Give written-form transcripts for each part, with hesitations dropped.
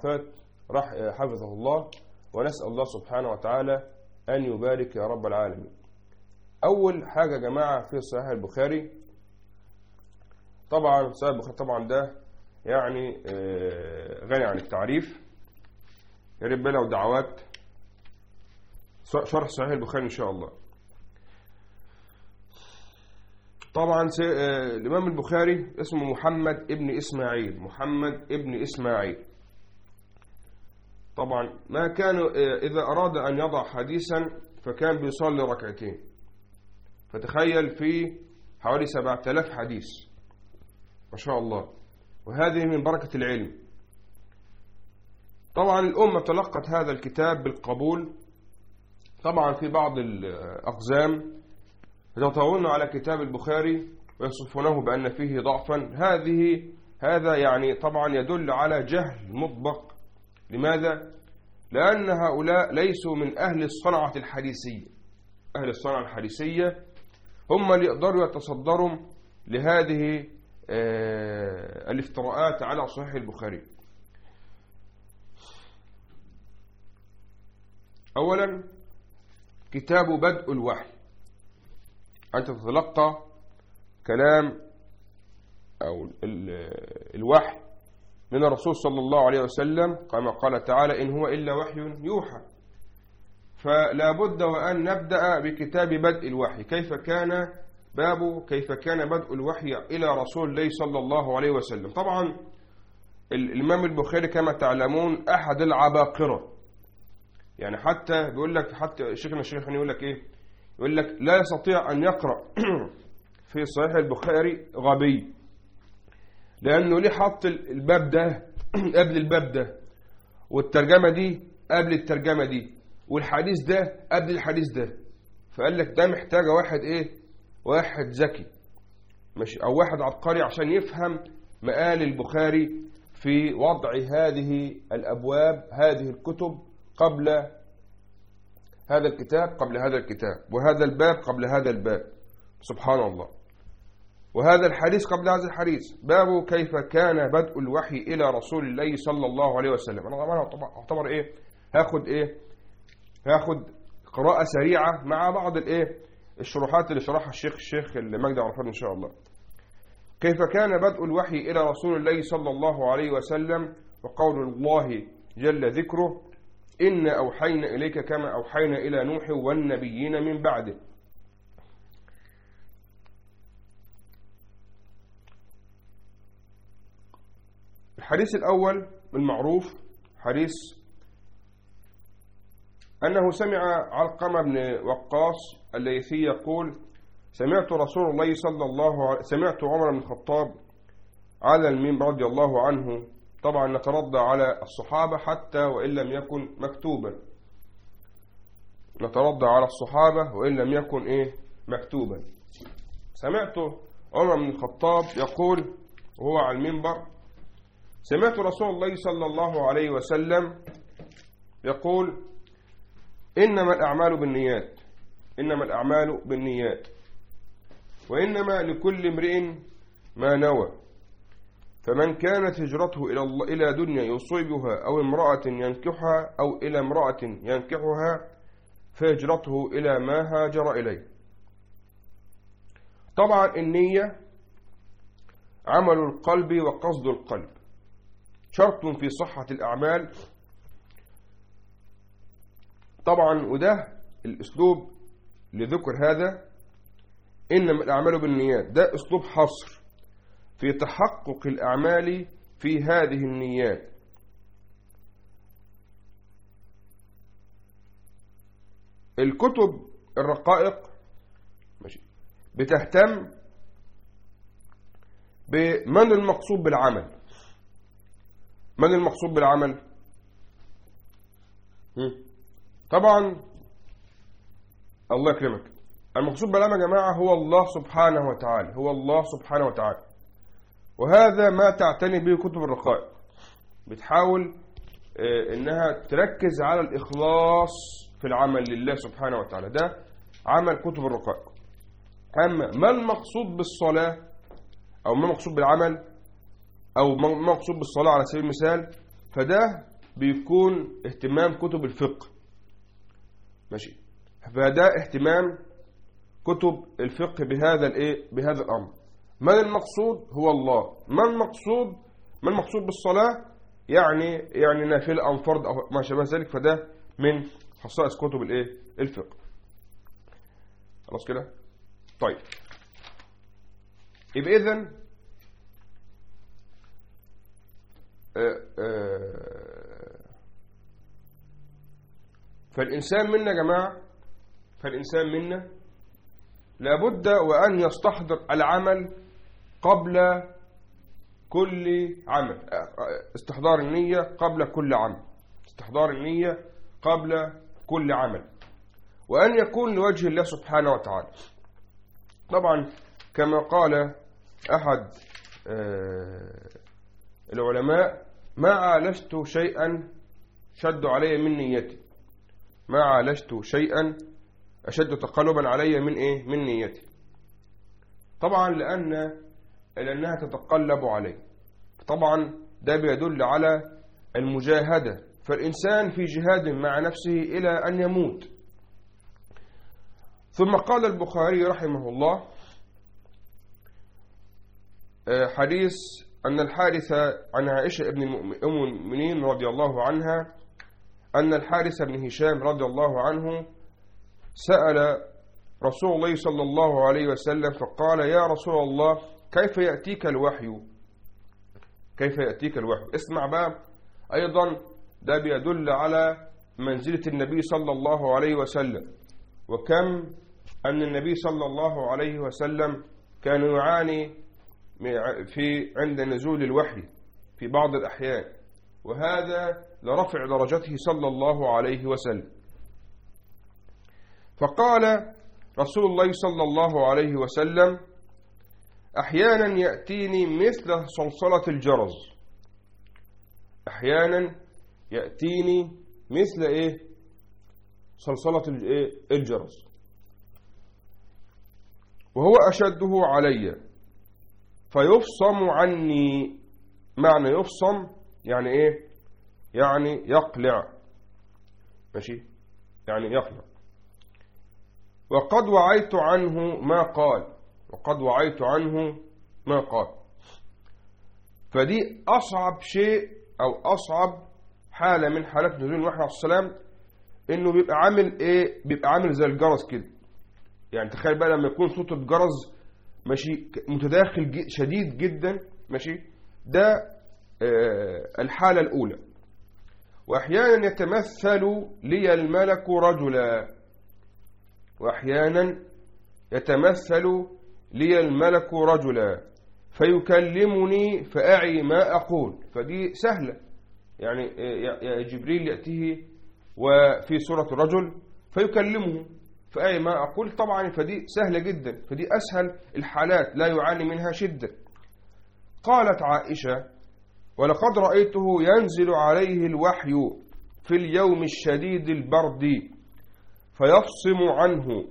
عرفات حفظه الله، ونسأل الله سبحانه وتعالى أن يبارك يا رب العالمين. أول حاجة يا جماعة في صحيح البخاري، طبعا صحيح البخاري طبعا ده يعني غني عن التعريف، يا رب له دعوات شرح صحيح البخاري إن شاء الله. طبعا الإمام البخاري اسمه محمد ابن إسماعيل، محمد ابن إسماعيل. طبعا ما كان إذا أراد أن يضع حديثا فكان بيصلي ركعتين، فتخيل في حوالي 7000 حديث ما شاء الله، وهذه من بركة العلم. طبعا الأمة تلقت هذا الكتاب بالقبول. طبعا في بعض الأقزام يتطاولون على كتاب البخاري ويصفونه بأن فيه ضعفا. هذا يعني طبعا يدل على جهل مطبق. لماذا؟ لأن هؤلاء ليسوا من أهل الصنعة الحديثية. أهل الصنعة الحديثية هم اللي يقدروا يتصدروا لهذه الافتراءات على صحيح البخاري. أولا كتاب بدء الوحي، أنت تتلقى كلام أو الوحي من الرسول صلى الله عليه وسلم كما قال تعالى: إن هو إلا وحي يوحى. فلا بد وأن نبدأ بكتاب بدء الوحي. كيف كان بدء الوحي إلى رسول الله صلى الله عليه وسلم. طبعا الإمام البخاري كما تعلمون أحد العباقرة، يعني حتى بيقول لك، حتى شيخنا الشيخ يقول لك إيه، يقول لك لا يستطيع أن يقرأ في صحيح البخاري غبي، لأنه ليه حط الباب ده قبل الباب ده، والترجمة دي قبل الترجمة دي، والحديث ده قبل الحديث ده. فقال لك ده محتاجة واحد إيه، واحد ذكي مش أو واحد عبقري عشان يفهم مقال البخاري في وضع هذه الأبواب، هذه الكتب قبل هذا الكتاب قبل هذا الكتاب، وهذا الباب قبل هذا الباب، سبحان الله، وهذا الحديث قبل هذا الحديث. باب كيف كان بدء الوحي إلى رسول الله صلى الله عليه وسلم. أنا طبعا أعتبر إيه، هاخد قراءة سريعة مع بعض الشروحات اللي شرحها الشيخ المجد عرفان إن شاء الله. كيف كان بدء الوحي إلى رسول الله صلى الله عليه وسلم، وقول الله جل ذكره: إنا أوحينا إليك كما أوحينا إلى نوح والنبيين من بعده. الحديث الأول المعروف حديث أنه سمع علقمة بن وقاص الليثي يقول: سمعت عمر بن الخطاب على المنبر رضي الله عنه. طبعا نترضى على الصحابة حتى وإن لم يكن مكتوبا، نترضى على الصحابة وإن لم يكن مكتوبا. سمعت عمر بن الخطاب يقول وهو على المنبر: سمعت رسول الله صلى الله عليه وسلم يقول: إنما الأعمال بالنيات، إنما الأعمال بالنيات، وإنما لكل امرئ ما نوى، فمن كانت هجرته إلى دنيا يصيبها أو امرأة ينكحها أو إلى امرأة ينكحها فهجرته إلى ما هاجر إليه. طبعا النية عمل القلب وقصد القلب، شرط في صحة الأعمال. طبعا وده الأسلوب لذكر هذا، إنما الأعمال بالنيات، ده أسلوب حصر في تحقق الأعمال في هذه النيات. الكتب الرقائق بتهتم بمن المقصود بالعمل. من المقصود بالعمل؟ طبعا الله يكرمك، المقصود بالعمل يا جماعة هو الله سبحانه وتعالى، هو الله سبحانه وتعالى. وهذا ما تعتني به كتب الرقائق، بتحاول انها تركز على الإخلاص في العمل لله سبحانه وتعالى. ده عمل كتب الرقائق. أما ما المقصود بالصلاة أو ما المقصود بالعمل أو ما المقصود بالصلاة على سبيل المثال، فده بيكون اهتمام كتب الفقه، ماشي، فده اهتمام كتب الفقه بهذا الأمر. من المقصود هو الله. ما المقصود بالصلاة؟ يعني نافلة أو فرض أو ما شابه ذلك، فده من خصائص كتب الفقه. خلاص كده. طيب، يبقى إذن فالإنسان منا يا جماعة، لابد وأن يستحضر العمل قبل كل عمل، استحضار النية قبل كل عمل، وأن يكون لوجه الله سبحانه وتعالى. طبعا كما قال أحد العلماء: ما عالجت شيئا شد علي من نيتي، ما عالجت شيئا أشد تقلبا علي من نيتي. طبعا لأنها تتقلب علي، طبعا ده بيدل على المجاهدة، فالإنسان في جهاد مع نفسه إلى أن يموت. ثم قال البخاري رحمه الله حديث أن الحارث عن عائشة أم المؤمنين رضي الله عنها أن الحارث بن هشام رضي الله عنه سأل رسول الله صلى الله عليه وسلم فقال: يا رسول الله، كيف يأتيك الوحي؟ اسمع بقى، أيضا ده بيدل على منزلة النبي صلى الله عليه وسلم، وكم أن النبي صلى الله عليه وسلم كان يعاني عند نزول الوحي في بعض الأحيان، وهذا لرفع درجته صلى الله عليه وسلم. فقال رسول الله صلى الله عليه وسلم: أحيانا يأتيني مثل صلصلة الجرس. أحيانا يأتيني مثل صلصلة الجرس، وهو أشده علي فيفصم عني. معنى يفصم يعني يعني يقلع، ماشي، يعني يقلع. وقد وعيت عنه ما قال. فدي أصعب شيء أو أصعب حالة من حالات نزول الوحي عليه السلام، إنه بيبقى عامل زي الجرس كده. يعني تخيل بقى لما يكون صوت الجرس ماشي متداخل شديد جدا، ماشي، ده الحالة الأولى. وأحيانا يتمثل لي الملك رجلا، فيكلمني فأعي ما أقول. فدي سهلة، يعني يا جبريل يأتيه وفي صورة الرجل فيكلمه فأعي ما أقول. طبعا فدي سهلة جدا، فدي أسهل الحالات لا يعاني منها شدة. قالت عائشة: ولقد رأيته ينزل عليه الوحي في اليوم الشديد البرد فيفصم عنه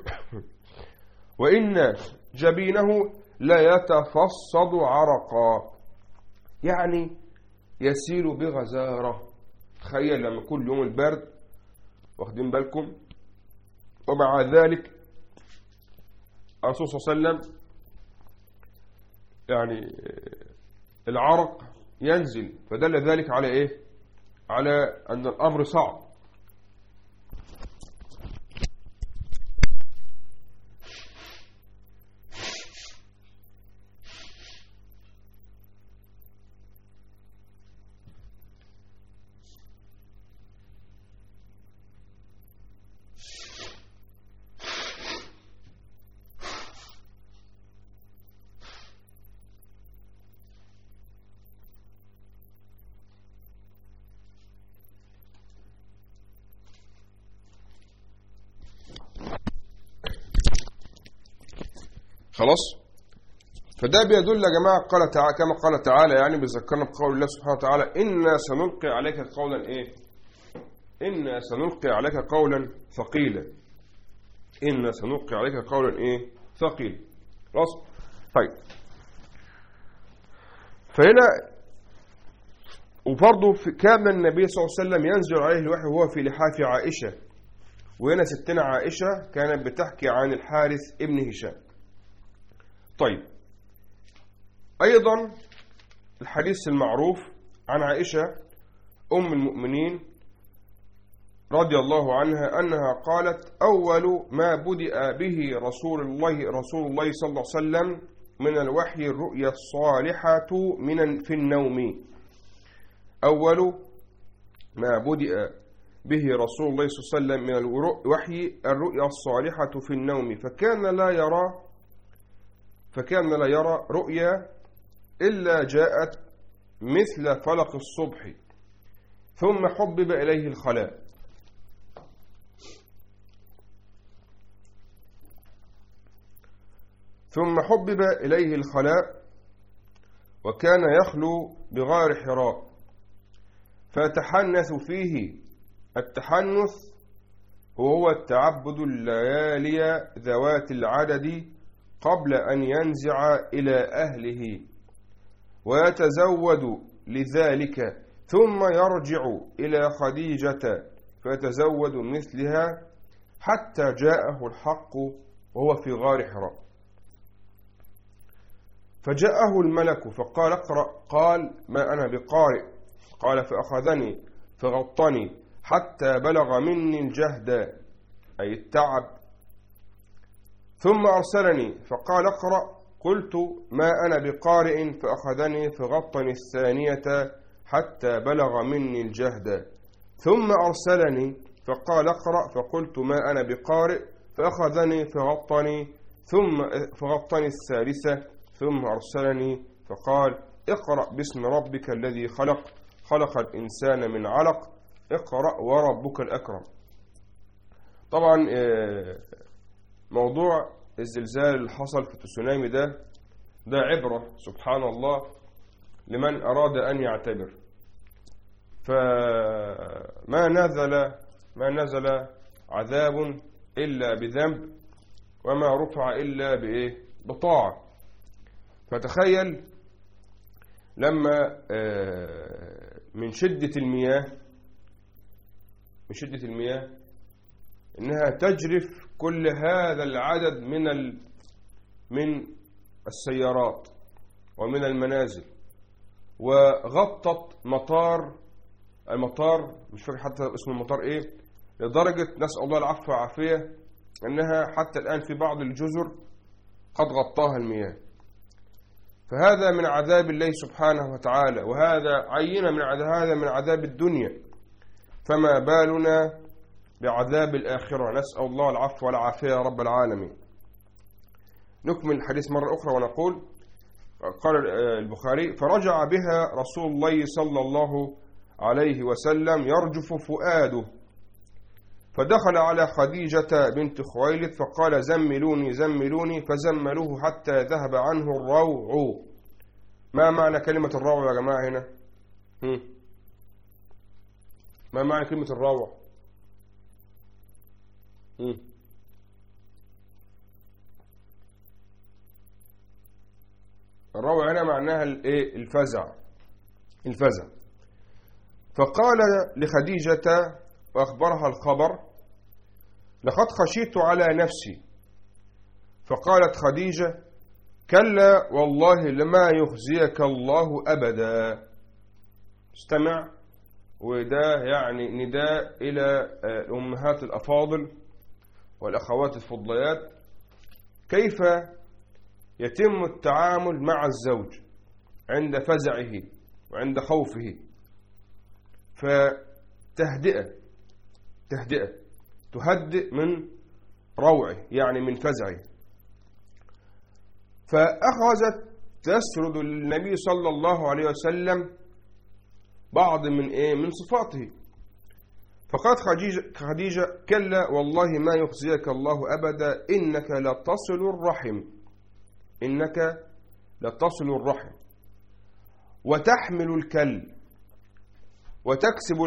وإن جبينه لا يتفصد عرقا، يعني يسيل بغزارة. تخيل لما كل يوم البرد، واخدين بالكم، ومع ذلك الرسول صلى الله عليه وسلم يعني العرق ينزل، فدل ذلك على على أن الأمر صعب. خلاص. فده بيدل يا جماعة قال تعالى، كما قال تعالى، يعني بيذكرنا بقول الله سبحانه وتعالى: إنا سنلقي عليك قولا إنا سنلقي عليك قولا ثقيلا. إنا سنلقي عليك قولا ثقيلا. خلاص. طيب، فهنا وبرضه كان النبي صلى الله عليه وسلم ينزل عليه الوحي وهو في لحاف عائشة. وهنا ستنا عائشة كانت بتحكي عن الحارث ابن هشام. طيب، أيضا الحديث المعروف عن عائشة أم المؤمنين رضي الله عنها أنها قالت: أول ما بدأ به رسول الله صلى الله عليه وسلم من الوحي الرؤيا الصالحة في النوم. أول ما بدأ به رسول الله صلى الله عليه وسلم من الوحي الرؤيا الصالحة في النوم، فكان لا يرى رؤيا إلا جاءت مثل فلق الصبح، ثم حبب إليه الخلاء. وكان يخلو بغار حراء فيتحنث فيه. التحنث هو التعبد الليالي ذوات العدد قبل أن ينزع إلى أهله، ويتزود لذلك، ثم يرجع إلى خديجة فيتزود مثلها حتى جاءه الحق وهو في غار حراء. فجاءه الملك فقال: اقرأ. قال: ما أنا بقارئ. قال: فأخذني فغطني حتى بلغ مني الجهد، أي التعب، ثم أرسلني فقال: اقرأ. قلت: ما أنا بقارئ. فأخذني فغطني الثانية حتى بلغ مني الجهد، ثم أرسلني فقال: اقرأ. فقلت: ما أنا بقارئ. فأخذني فغطني الثالثة، ثم أرسلني فقال: اقرأ باسم ربك الذي خلق الإنسان من علق، اقرأ وربك الأكرم. طبعا موضوع الزلزال اللي حصل في التسونامي ده عبرة سبحان الله لمن أراد أن يعتبر. فما نزل عذاب إلا بذنب، وما رفع إلا بطاعة. فتخيل لما من شدة المياه إنها تجرف كل هذا العدد من السيارات ومن المنازل، وغطت المطار مش فاكر حتى اسم المطار ايه، لدرجة نسأل الله العفو والعافية أنها حتى الآن في بعض الجزر قد غطاها المياه. فهذا من عذاب الله سبحانه وتعالى، وهذا عينة من عذاب الدنيا، فما بالنا بعذاب الآخرة. نسأل الله العفو والعافية يا رب العالمين. نكمل الحديث مرة أخرى ونقول: قال البخاري: فرجع بها رسول الله صلى الله عليه وسلم يرجف فؤاده، فدخل على خديجة بنت خويلد فقال: زملوني، فزملوه حتى ذهب عنه الروع. ما معنى كلمة الروع يا جماعة هنا؟ ما معنى كلمة الروع؟ الروع هنا معناها الفزع. فقال لخديجة وأخبرها الخبر: لقد خشيت على نفسي. فقالت خديجة: كلا والله لما يخزيك الله أبدا. استمع، وده يعني نداء إلى الأمهات الأفاضل والأخوات الفضليات، كيف يتم التعامل مع الزوج عند فزعه وعند خوفه. فتهدئة تهدئ من روعه، يعني من فزعه. فأخذت تسرد النبي صلى الله عليه وسلم بعض من صفاته. فقالت خديجة: كلا والله ما يخزيك الله أبدا، إنك لتصل الرحم وتحمل الكل وتكسب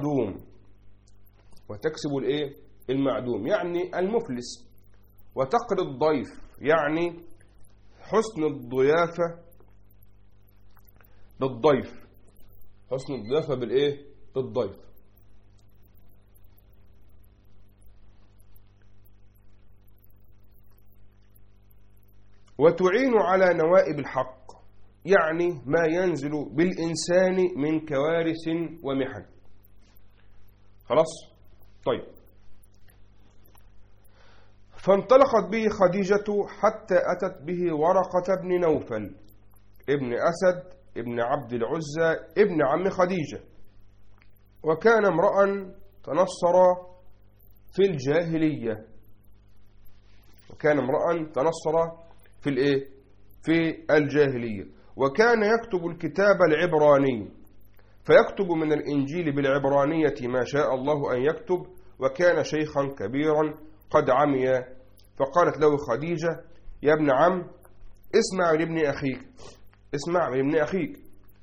المعدوم يعني المفلس، وتقري الضيف يعني حسن الضيافة للضيف، حسن الضيافة بالإيه؟ بالضيف. وتعين على نوائب الحق، يعني ما ينزل بالإنسان من كوارث ومحن. خلاص؟ طيب. فانطلقت به خديجة حتى أتت به ورقة بن نوفل ابن أسد ابن عبد العزى ابن عم خديجة، وكان امرأ تنصر في الجاهلية. وكان امرأ تنصر في الإيه؟ في الجاهلية. وكان يكتب الكتاب العبراني، فيكتب من الإنجيل بالعبرانية ما شاء الله أن يكتب، وكان شيخا كبيرا قد عمي. فقالت له خديجة: يا ابن عم، اسمع لابن أخيك، اسمع لابن أخيك.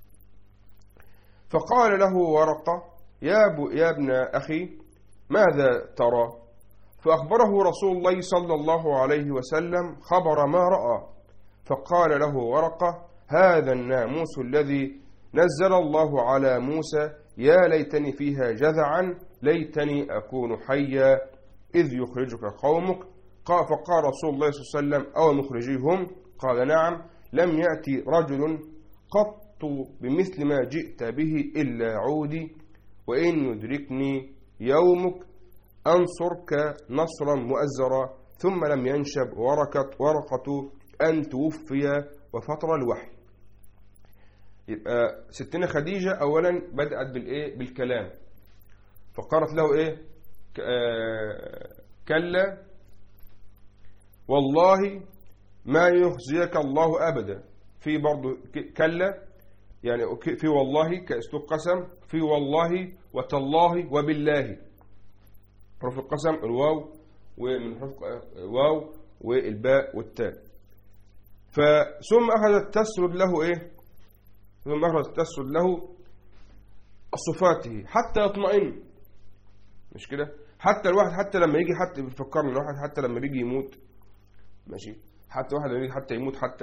فقال له ورقة: يا ابن أخي، ماذا ترى؟ فأخبره رسول الله صلى الله عليه وسلم خبر ما رأى. فقال له ورقة: هذا الناموس الذي نزل الله على موسى، يا ليتني فيها جذعا، ليتني أكون حيا إذ يخرجك قومك. فقال رسول الله صلى الله عليه وسلم: أو مخرجيهم؟ قال: نعم، لم يأتي رجل قط بمثل ما جئت به إلا عودي، وإن يدركني يومك أنصرك نصرا مؤزرا. ثم لم ينشب ورقة أن توفي وفتر الوحي. يبقى ستنا خديجة أولا بدأت بالإيه؟ بالكلام. فقالت له إيه؟ كلا والله ما يخزيك الله أبدا. في برضو كلا، يعني في والله كأسلوب قسم، في والله وتالله وبالله، حروف القسم الواو، ومن حروف واو والباء والتاء. ثم أخذت تسرد له إيه؟ ثم أخذت تسرد له صفاته حتى يطمئن. مش كده؟ حتى الواحد حتى لما يجي، حتى بيفكرني الواحد حتى لما يجي يموت، ماشي، حتى واحد لما يجي حتى يموت حتى،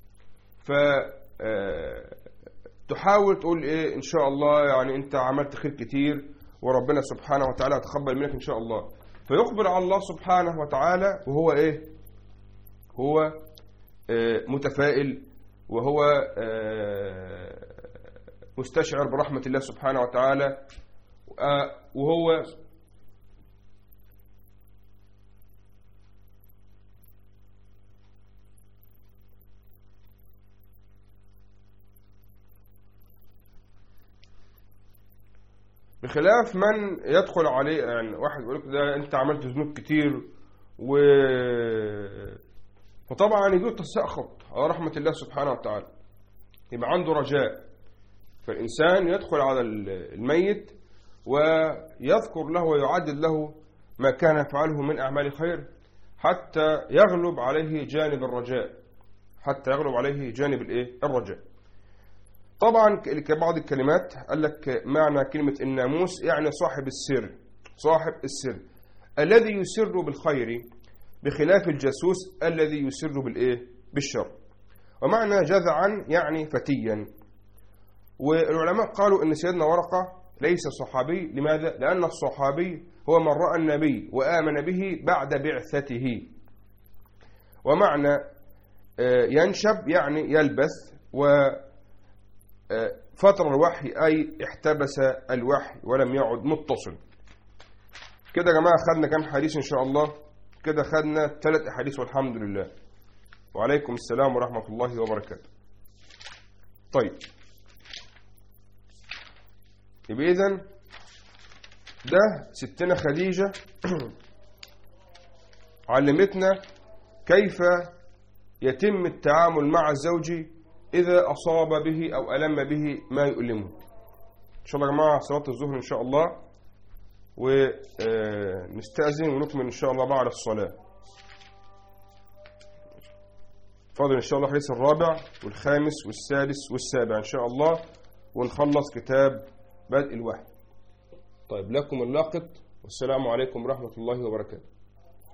تحاول تقول إيه؟ إن شاء الله، يعني أنت عملت خير كتير وربنا سبحانه وتعالى يتقبل منك إن شاء الله. فيخبر عن الله سبحانه وتعالى وهو إيه؟ هو متفائل، وهو مستشعر برحمة الله سبحانه وتعالى، وهو بخلاف من يدخل عليه، يعني واحد يقول لك ده انت عملت ذنوب كتير، فطبعا يجي تسخط على رحمة الله سبحانه وتعالى، يبقى عنده رجاء. فالإنسان يدخل على الميت ويذكر له ويعدد له ما كان يفعله من أعمال خير، حتى يغلب عليه جانب الرجاء، حتى يغلب عليه جانب الرجاء. طبعا كبعض الكلمات قال لك معنى كلمة الناموس يعني صاحب السر، صاحب السر الذي يسر بالخير، بخلاف الجاسوس الذي يسر بالشر. ومعنى جذعا يعني فتيا. والعلماء قالوا ان سيدنا ورقة ليس صحابي. لماذا؟ لأن الصحابي هو من رأى النبي وآمن به بعد بعثته. ومعنى ينشب يعني يلبث، وفتر الوحي أي احتبس الوحي ولم يعد متصل. كده يا جماعة خدنا كم حديث إن شاء الله؟ كده خدنا 3 أحاديث والحمد لله. وعليكم السلام ورحمة الله وبركاته. طيب، يبقى إذن ده ستنا خديجة علمتنا كيف يتم التعامل مع الزوج إذا أصاب به أو ألم به ما يؤلمه. إن شاء الله يا جماعة صلاة الظهر إن شاء الله، ونستأذن ونكمل إن شاء الله بعد الصلاة. فاضل إن شاء الله الحديث الرابع والخامس والسادس والسابع إن شاء الله، ونخلص كتاب بدء الوحي. طيب، لكم اللاقط، والسلام عليكم ورحمة الله وبركاته.